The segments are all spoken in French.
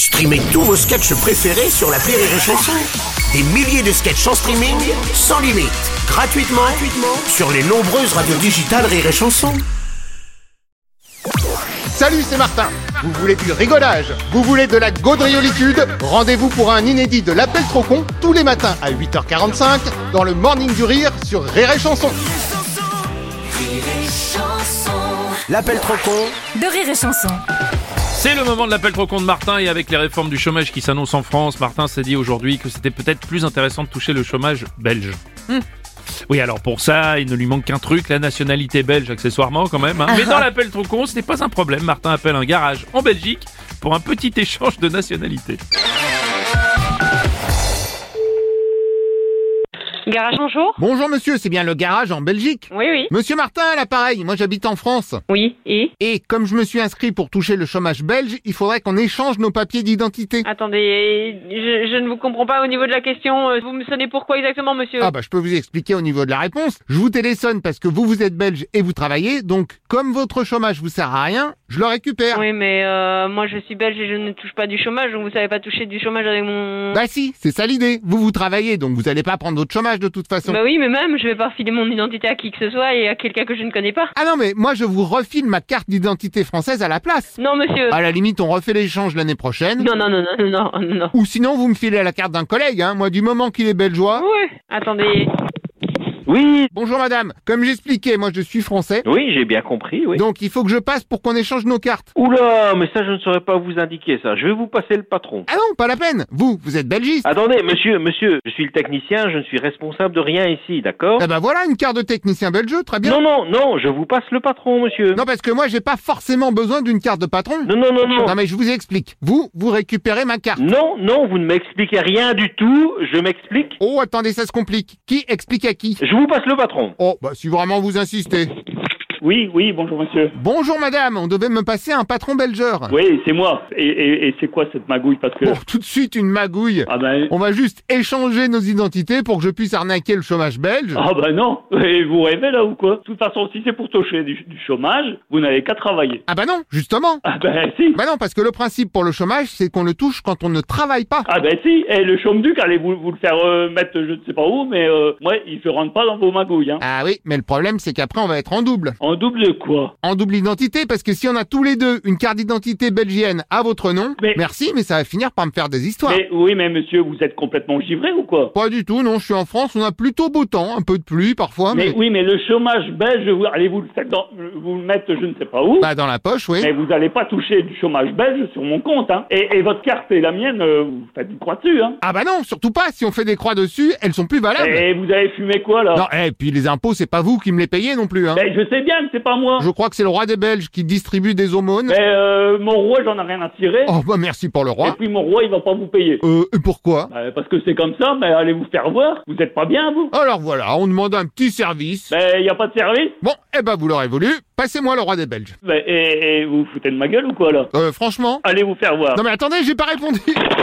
Streamez tous vos sketchs préférés sur l'appli Rire et Chanson. Des milliers de sketchs en streaming, sans limite, gratuitement sur les nombreuses radios digitales Rire et Chanson. Salut, c'est Martin. Vous voulez du rigolage? Vous voulez de la gaudriolitude? Rendez-vous pour un inédit de l'Appel trop con tous les matins à 8h45 dans le Morning du Rire sur Rire et Chanson. L'appel trop con de Rire et Chanson. C'est le moment de l'appel trop con de Martin, et avec les réformes du chômage qui s'annoncent en France, Martin s'est dit aujourd'hui que c'était peut-être plus intéressant de toucher le chômage belge. Oui, alors pour ça, il ne lui manque qu'un truc, la nationalité belge accessoirement quand même. Mais dans l'appel trop con, ce n'est pas un problème. Martin appelle un garage en Belgique pour un petit échange de nationalité. Garage, bonjour. Bonjour monsieur, c'est bien le garage en Belgique? Oui. Monsieur Martin à l'appareil, moi j'habite en France. Oui, et Et comme je me suis inscrit pour toucher le chômage belge, il faudrait qu'on échange nos papiers d'identité. attendez, je ne vous comprends pas au niveau de la question. Vous me sonnez pourquoi exactement, monsieur? Ah bah je peux vous expliquer au niveau de la réponse. Je vous téléphone parce que vous êtes belge et vous travaillez, donc comme votre chômage vous sert à rien, je le récupère. Oui, mais moi je suis belge et je ne touche pas du chômage, donc vous savez pas toucher du chômage avec mon... Bah si, c'est ça l'idée. Vous travaillez, donc vous allez pas prendre votre chômage de toute façon. Bah oui, mais même, je vais pas filer mon identité à qui que ce soit et à quelqu'un que je ne connais pas. Ah non mais moi je vous refile ma carte d'identité française à la place. Non, monsieur. À la limite on refait l'échange l'année prochaine. Non. Ou sinon vous me filez la carte d'un collègue, hein. Moi du moment qu'il est belgeois. Ouais, attendez. Oui, Bonjour madame, comme j'expliquais, moi je suis français. oui, j'ai bien compris, oui. Donc il faut que je passe pour qu'on échange nos cartes. Oula, mais ça je ne saurais pas vous indiquer ça. Je vais vous passer le patron. Ah non, pas la peine. Vous êtes belgiste. Attendez, monsieur, je suis le technicien, je ne suis responsable de rien ici, d'accord? Eh ben voilà une carte de technicien belge, très bien. Non, je vous passe le patron, monsieur. Non parce que moi j'ai pas forcément besoin d'une carte de patron. Non. Non mais je vous explique. Vous récupérez ma carte. Non, vous ne m'expliquez rien du tout, je m'explique. Oh attendez, ça se complique. Qui explique à qui? Je vous passe le patron. Oh bah si vraiment vous insistez. Oui, bonjour monsieur. Bonjour madame, on devait me passer un patron belgeur. Oui, c'est moi. Et c'est quoi cette magouille? Parce que... Bon, tout de suite une magouille. Ah ben... On va juste échanger nos identités pour que je puisse arnaquer le chômage belge. Ah ben non. Et vous rêvez là ou quoi? De toute façon, si c'est pour toucher du chômage, vous n'avez qu'à travailler. Ah bah non, justement. Ah ben si. Bah non, parce que le principe pour le chômage, c'est qu'on le touche quand on ne travaille pas. Ah ben si. Et le chôme-duc, allez vous le faire mettre je ne sais pas où, mais moi, il se rentre pas dans vos magouilles. Hein. Ah oui, mais le problème, c'est qu'après, on va être en double. En double de quoi? En double identité, parce que si on a tous les deux une carte d'identité belgienne à votre nom, Mais- merci, mais ça va finir par me faire des histoires. Mais monsieur, vous êtes complètement givré ou quoi? Pas du tout, non, je suis en France, on a plutôt beau temps, un peu de pluie parfois, mais... Oui, mais le chômage belge, allez vous le mettre je ne sais pas où. Bah dans la poche, oui. Mais vous n'allez pas toucher du chômage belge sur mon compte, hein. Et votre carte et la mienne, vous faites une croix dessus, hein. Ah bah non, surtout pas, si on fait des croix dessus, elles sont plus valables. Et vous avez fumé quoi, là? Non, et puis les impôts, c'est pas vous qui me les payez non plus, hein. Ben, je sais bien que c'est pas moi. Je crois que c'est le roi des Belges qui distribue des aumônes. Mais mon roi, j'en ai rien à tirer. Oh bah merci pour le Et roi. puis mon roi, il va pas vous payer. Et pourquoi? Parce que c'est comme ça, mais allez vous faire voir. Vous êtes pas bien, vous? Alors voilà, on demande un petit service. Ben, y a pas de service. Bon, eh ben vous l'aurez voulu, passez-moi le roi des Belges. Ben, et vous vous foutez de ma gueule ou quoi, là? Franchement? Allez vous faire voir. Non mais attendez, j'ai pas répondu.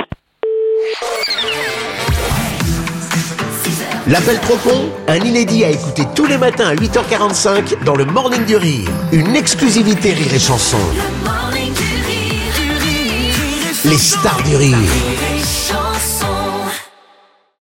L'appel trop con, un inédit à écouter tous les matins à 8h45 dans le Morning du Rire. Une exclusivité Rire et Chanson. Les stars du rire.